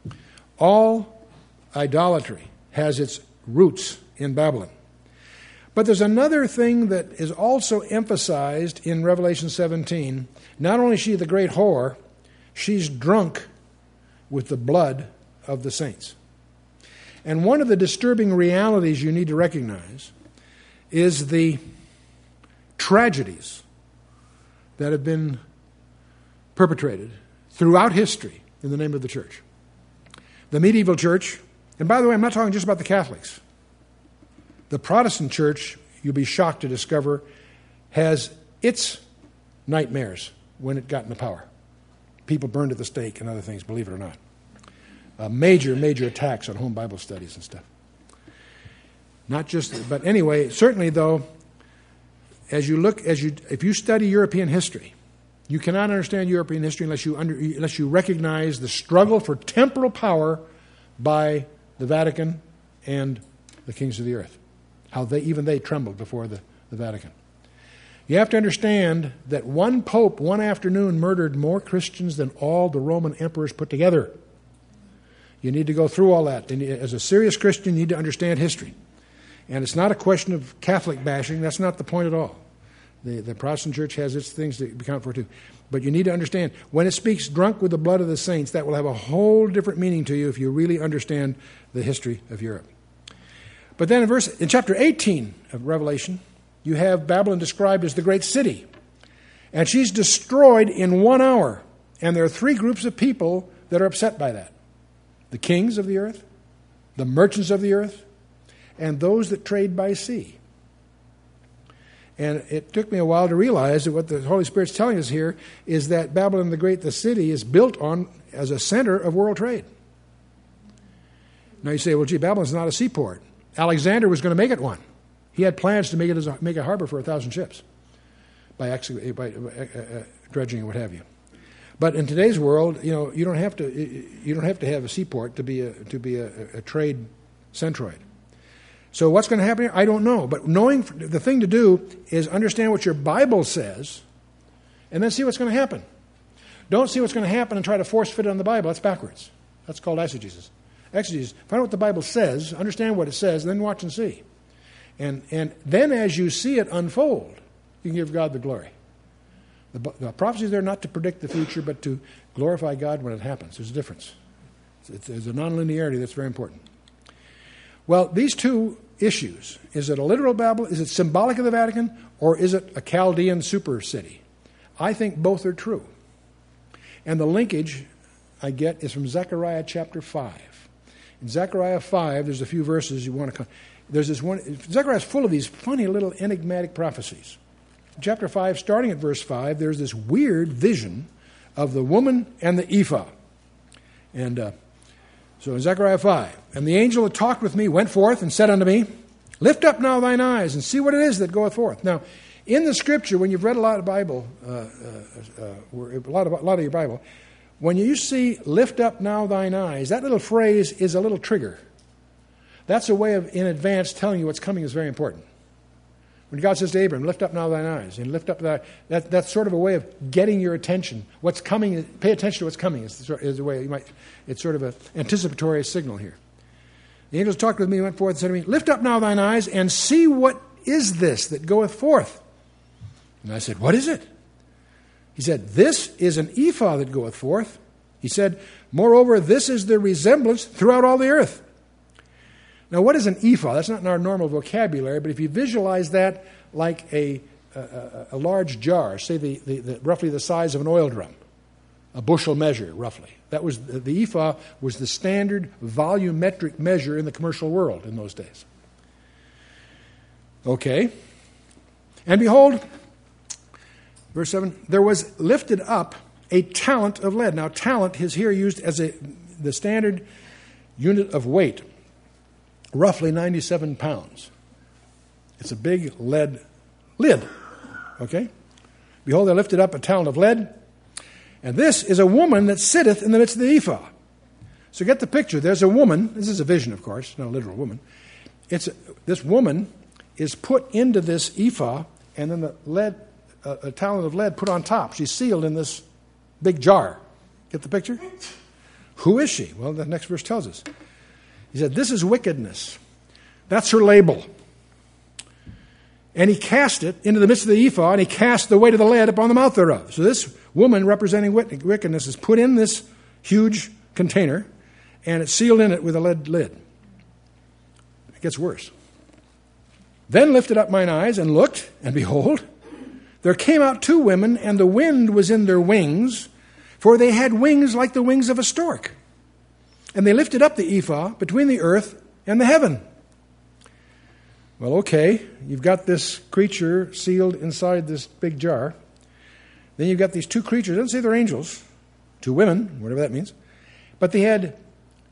All idolatry has its roots in Babylon. But there's another thing that is also emphasized in Revelation 17. Not only is she the great whore, she's drunk with the blood of the saints. And one of the disturbing realities you need to recognize is the tragedies that have been perpetrated throughout history in the name of the church. The medieval church, and by the way, I'm not talking just about the Catholics. The Protestant church, you'll be shocked to discover, has its nightmares when it got into power. People burned at the stake and other things, believe it or not. major attacks on home Bible studies and stuff. Not just, but anyway, certainly though, if you study European history, you cannot understand European history unless you recognize the struggle for temporal power by the Vatican and the kings of the earth. How they trembled before the Vatican. You have to understand that one pope, one afternoon, murdered more Christians than all the Roman emperors put together. You need to go through all that. And as a serious Christian, you need to understand history. And it's not a question of Catholic bashing. That's not the point at all. The Protestant church has its things to account for too. But you need to understand, when it speaks drunk with the blood of the saints, that will have a whole different meaning to you if you really understand the history of Europe. But then in chapter 18 of Revelation, you have Babylon described as the great city. And she's destroyed in 1 hour. And there are 3 groups of people that are upset by that. The kings of the earth, the merchants of the earth, and those that trade by sea. And it took me a while to realize that what the Holy Spirit's telling us here is that Babylon the Great, the city, is built on as a center of world trade. Now you say, well, gee, Babylon's not a seaport. Alexander was going to make it one. He had plans to make it make a harbor for 1,000 ships by dredging and what have you. But in today's world, you don't have to have a seaport to be a trade centroid. So what's going to happen here? I don't know. But the thing to do is understand what your Bible says, and then see what's going to happen. Don't see what's going to happen and try to force fit it on the Bible. That's backwards. That's called eisegesis. Exegesis. Find out what the Bible says, understand what it says, and then watch and see. And then as you see it unfold, you can give God the glory. The prophecy is there not to predict the future, but to glorify God when it happens. There's a difference. There's a nonlinearity that's very important. Well, these two issues, is it a literal Babylon, is it symbolic of the Vatican, or is it a Chaldean super city? I think both are true. And the linkage I get is from Zechariah chapter 5. In Zechariah 5, there's a few verses you want to... There's this one... Zechariah is full of these funny little enigmatic prophecies. In chapter 5, starting at verse 5, there's this weird vision of the woman and the ephah. And so in Zechariah 5, and the angel that talked with me went forth and said unto me, Lift up now thine eyes and see what it is that goeth forth. Now, in the Scripture, when you've read a lot of Bible, a lot of your Bible, when you see lift up now thine eyes, that little phrase is a little trigger. That's a way of, in advance, telling you what's coming is very important. When God says to Abram, lift up now thine eyes, and lift up that's sort of a way of getting your attention. What's coming, pay attention to what's coming is a way it's sort of an anticipatory signal here. The angels talked with me, went forth and said to me, Lift up now thine eyes, and see what is this that goeth forth. And I said, What is it? He said, This is an ephah that goeth forth. He said, Moreover, this is the resemblance throughout all the earth. Now, what is an ephah? That's not in our normal vocabulary, but if you visualize that like a large jar, say the roughly the size of an oil drum, a bushel measure, roughly. That was the ephah was the standard volumetric measure in the commercial world in those days. Okay. And behold, verse 7, there was lifted up a talent of lead. Now, talent is here used as the standard unit of weight, roughly 97 pounds. It's a big lead lid. Okay? Behold, there lifted up a talent of lead, and this is a woman that sitteth in the midst of the ephah. So get the picture. There's a woman. This is a vision, of course, not a literal woman. This woman is put into this ephah, and then the lead, a talent of lead put on top. She's sealed in this big jar. Get the picture? Who is she? Well, the next verse tells us. He said, This is wickedness. That's her label. And he cast it into the midst of the ephah, and he cast the weight of the lead upon the mouth thereof. So this woman representing wickedness is put in this huge container, and it's sealed in it with a lead lid. It gets worse. Then lifted up mine eyes and looked, and behold, there came out 2 women, and the wind was in their wings, for they had wings like the wings of a stork. And they lifted up the ephah between the earth and the heaven. Well, okay, you've got this creature sealed inside this big jar. Then you've got these 2 creatures. It doesn't say they're angels. 2 women, whatever that means. But they had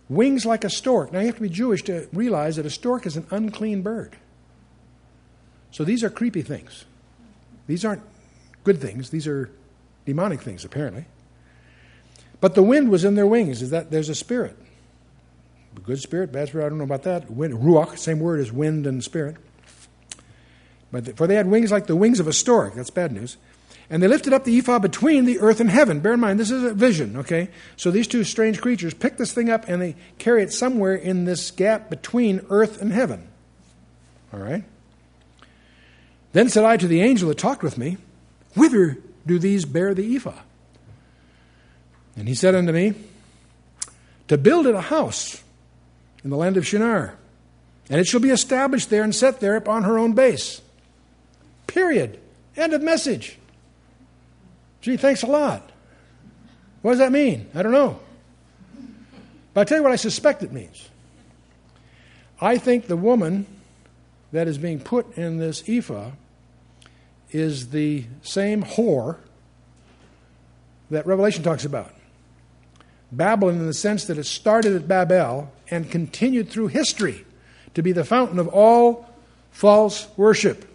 Wings like a stork. Now, you have to be Jewish to realize that a stork is an unclean bird. So these are creepy things. These aren't good things. These are demonic things, apparently. But the wind was in their wings. Is that there's a spirit. A good spirit, bad spirit, I don't know about that. Wind, ruach, same word as wind and spirit. For they had wings like the wings of a stork. That's bad news. And they lifted up the ephah between the earth and heaven. Bear in mind, this is a vision, okay? So these two strange creatures pick this thing up and they carry it somewhere in this gap between earth and heaven. All right? Then said I to the angel that talked with me, whither do these bear the ephah? And he said unto me, to build it a house in the land of Shinar, and it shall be established there and set there upon her own base. Period. End of message. Gee, thanks a lot. What does that mean? I don't know. But I'll tell you what I suspect it means. I think the woman that is being put in this ephah is the same whore that Revelation talks about. Babylon in the sense that it started at Babel and continued through history to be the fountain of all false worship.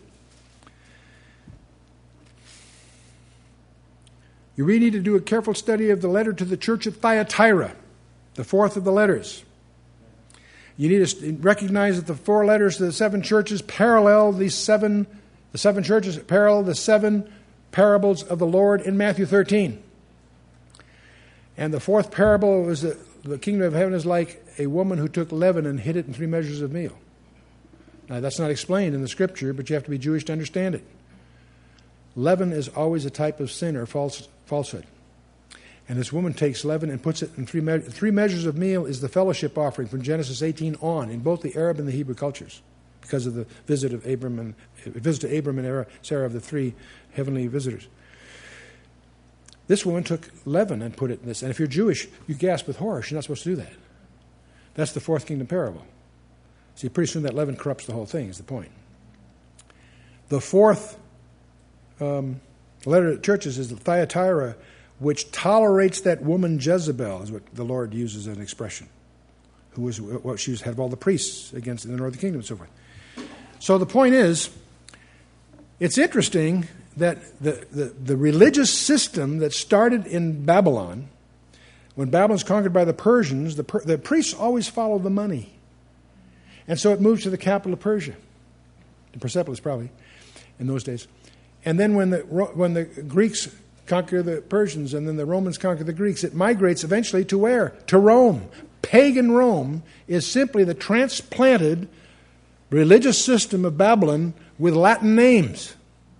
You really need to do a careful study of the letter to the church at Thyatira, the fourth of the letters. You need to recognize that the four letters to the seven churches parallel the seven churches parallel the seven parables of the Lord in Matthew 13. And the fourth parable was the kingdom of heaven is like a woman who took leaven and hid it in 3 measures of meal. Now, that's not explained in the Scripture, but you have to be Jewish to understand it. Leaven is always a type of sin or falsehood. And this woman takes leaven and puts it in 3 measures. 3 measures of meal is the fellowship offering from Genesis 18 on in both the Arab and the Hebrew cultures because of the visit to Abram and Sarah of the 3 heavenly visitors. This woman took leaven and put it in this. And if you're Jewish, you gasp with horror. You're not supposed to do that. That's the fourth kingdom parable. See, pretty soon that leaven corrupts the whole thing, is the point. The fourth letter to churches is the Thyatira, which tolerates that woman Jezebel, is what the Lord uses as an expression, who was what she was head of all the priests against in the northern kingdom and so forth. So the point is, it's interesting that the religious system that started in Babylon, when Babylon's conquered by the Persians, the priests always followed the money. And so it moved to the capital of Persia, in Persepolis probably, in those days. And then when the Greeks conquer the Persians and then the Romans conquer the Greeks, it migrates eventually to where? To Rome. Pagan Rome is simply the transplanted religious system of Babylon with Latin names.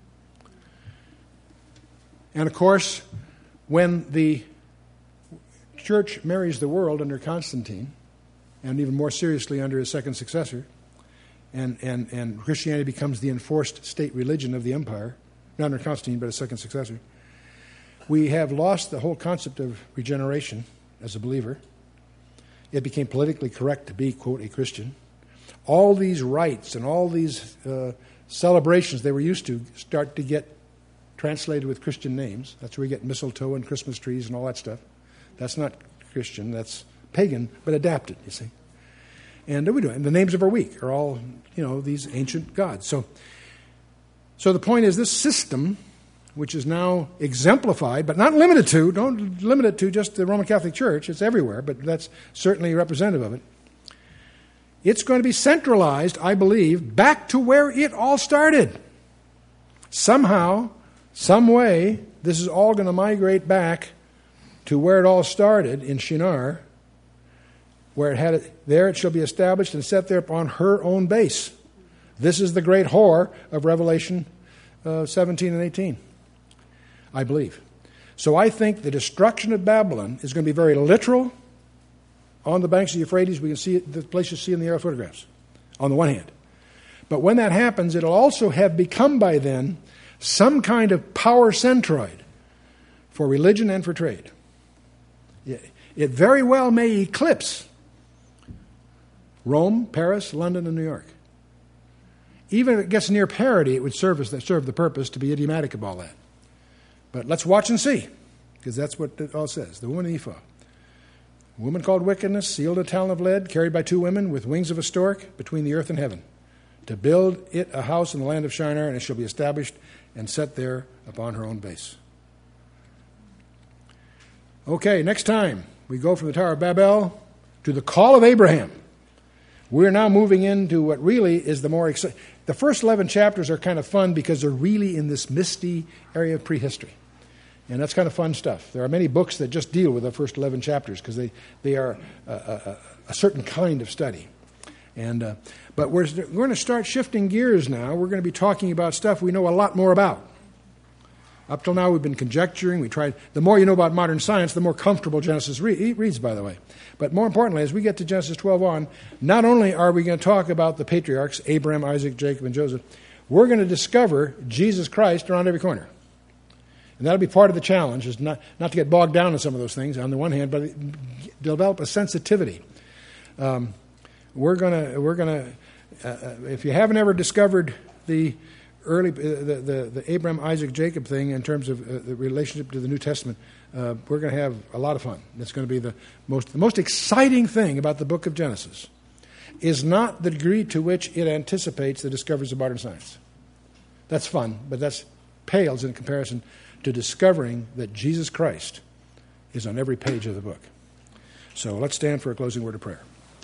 And of course, when the church marries the world under Constantine, and even more seriously under his second successor, and Christianity becomes the enforced state religion of the empire, not under Constantine, but a second successor, we have lost the whole concept of regeneration as a believer. It became politically correct to be, quote, a Christian. All these rites and all these celebrations they were used to start to get translated with Christian names. That's where we get mistletoe and Christmas trees and all that stuff. That's not Christian, that's pagan, but adapted, you see. And we do it. And the names of our week are all, these ancient gods. So the point is this system, which is now exemplified, but not limited to, don't limit it to just the Roman Catholic Church, it's everywhere, but that's certainly representative of it. It's going to be centralized, I believe, back to where it all started. Somehow, some way, this is all going to migrate back to where it all started in Shinar, where it had it there, it shall be established and set there upon her own base. This is the great whore of Revelation 17 and 18, I believe. So I think the destruction of Babylon is going to be very literal. On the banks of the Euphrates, we can see it, the place you see in the aerial photographs, on the one hand. But when that happens, it'll also have become by then some kind of power centroid for religion and for trade. It very well may eclipse Rome, Paris, London, and New York. Even if it gets near parity, it would serve the purpose to be idiomatic of all that. But let's watch and see, because that's what it all says. The woman ephah A woman called Wickedness, sealed in a talent of lead, carried by two women with wings of a stork between the earth and heaven, to build it a house in the land of Shinar, and it shall be established and set there upon her own base. Okay, next time we go from the Tower of Babel to the call of Abraham. We're now moving into what really is the more exciting. The first 11 chapters are kind of fun because they're really in this misty area of prehistory. And that's kind of fun stuff. There are many books that just deal with the first 11 chapters because they are a certain kind of study. But we're going to start shifting gears now. We're going to be talking about stuff we know a lot more about. Up till now, we've been conjecturing. The more you know about modern science, the more comfortable Genesis reads, by the way. But more importantly, as we get to Genesis 12 on, not only are we going to talk about the patriarchs, Abraham, Isaac, Jacob, and Joseph, we're going to discover Jesus Christ around every corner. And that'll be part of the challenge, is not to get bogged down in some of those things, on the one hand, but develop a sensitivity. We're going to, if you haven't ever discovered the Abraham, Isaac, Jacob thing in terms of the relationship to the New Testament, we're going to have a lot of fun. It's going to be the most exciting thing about the book of Genesis is not the degree to which it anticipates the discoveries of modern science. That's fun, but that pales in comparison to discovering that Jesus Christ is on every page of the book. So let's stand for a closing word of prayer.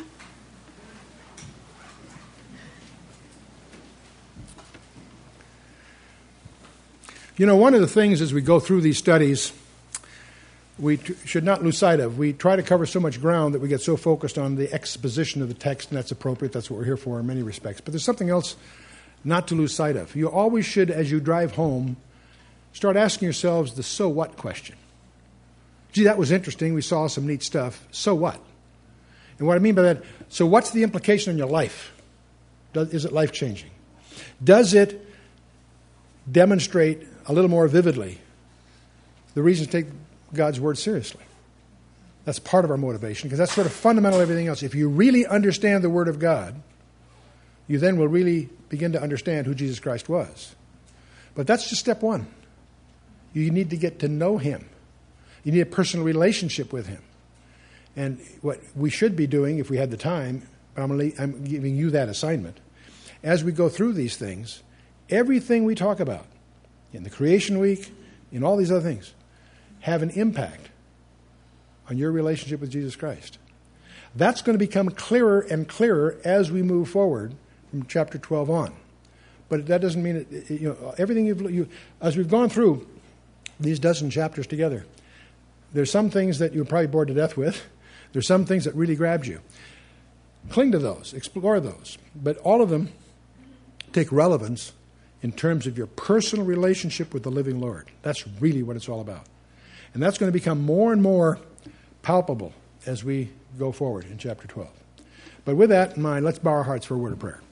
You know, one of the things as we go through these studies, we should not lose sight of. We try to cover so much ground that we get so focused on the exposition of the text, and that's appropriate. That's what we're here for in many respects. But there's something else not to lose sight of. You always should, as you drive home, start asking yourselves the so what question. Gee, that was interesting. We saw some neat stuff. So what? And what I mean by that, so what's the implication on your life? Is it life-changing? Does it demonstrate a little more vividly the reason to take God's word seriously? That's part of our motivation, because that's sort of fundamental to everything else. If you really understand the word of God, you then will really begin to understand who Jesus Christ was. But that's just step one. You need to get to know him. You need a personal relationship with him. And what we should be doing, if we had the time, I'm giving you that assignment, as we go through these things, everything we talk about in the Creation Week, in all these other things, have an impact on your relationship with Jesus Christ. That's going to become clearer and clearer as we move forward from chapter 12 on. But that doesn't mean everything as we've gone through these dozen chapters together, there's some things that you're probably bored to death with. There's some things that really grabbed you. Cling to those, explore those. But all of them take relevance in terms of your personal relationship with the living Lord. That's really what it's all about. And that's going to become more and more palpable as we go forward in chapter 12. But with that in mind, let's bow our hearts for a word of prayer.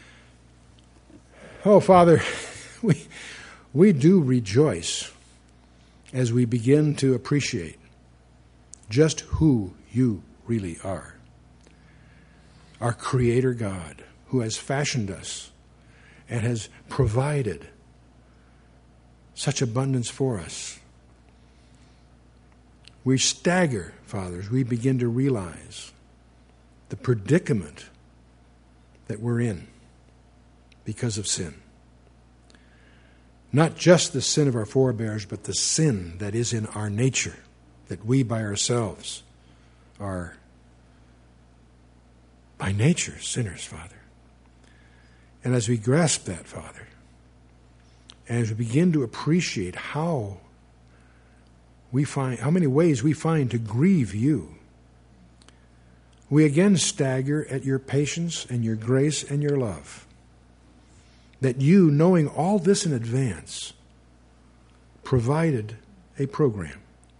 Oh, Father, we do rejoice as we begin to appreciate just who you really are. Our Creator God, who has fashioned us and has provided such abundance for us. We stagger, Father, as we begin to realize the predicament that we're in because of sin. Not just the sin of our forebears, but the sin that is in our nature, that we by ourselves are by nature sinners, Father. And as we grasp that, Father, and as we begin to appreciate how many ways we find to grieve you, we again stagger at your patience and your grace and your love. That you, knowing all this in advance, provided a program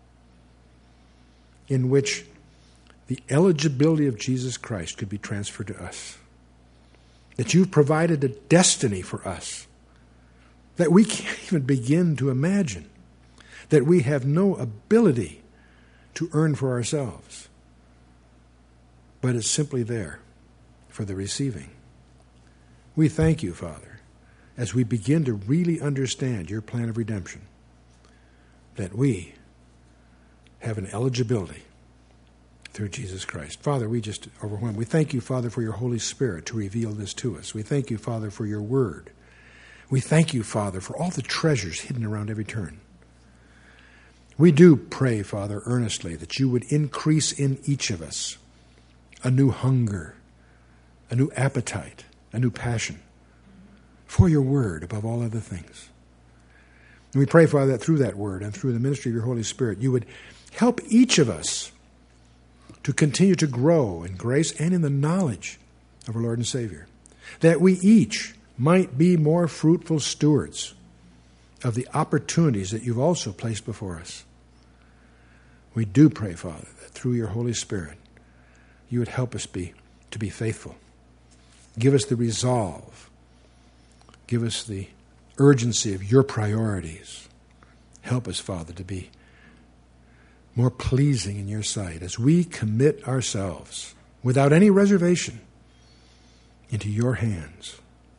in which the eligibility of Jesus Christ could be transferred to us. That you've provided a destiny for us that we can't even begin to imagine, that we have no ability to earn for ourselves, but it's simply there for the receiving. We thank you, Father, as we begin to really understand your plan of redemption, that we have an eligibility through Jesus Christ. Father, we just overwhelm. We thank you, Father, for your Holy Spirit to reveal this to us. We thank you, Father, for your word. We thank you, Father, for all the treasures hidden around every turn. We do pray, Father, earnestly that you would increase in each of us a new hunger, a new appetite, a new passion for your word above all other things. And we pray, Father, that through that word and through the ministry of your Holy Spirit, you would help each of us to continue to grow in grace and in the knowledge of our Lord and Savior, that we each might be more fruitful stewards of the opportunities that you've also placed before us. We do pray, Father, that through your Holy Spirit, you would help us to be faithful. Give us the resolve. Give us the urgency of your priorities. Help us, Father, to be more pleasing in your sight as we commit ourselves without any reservation into your hands.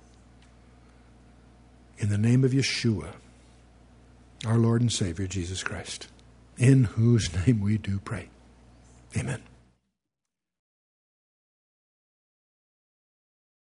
In the name of Yeshua, our Lord and Savior, Jesus Christ, in whose name we do pray. Amen.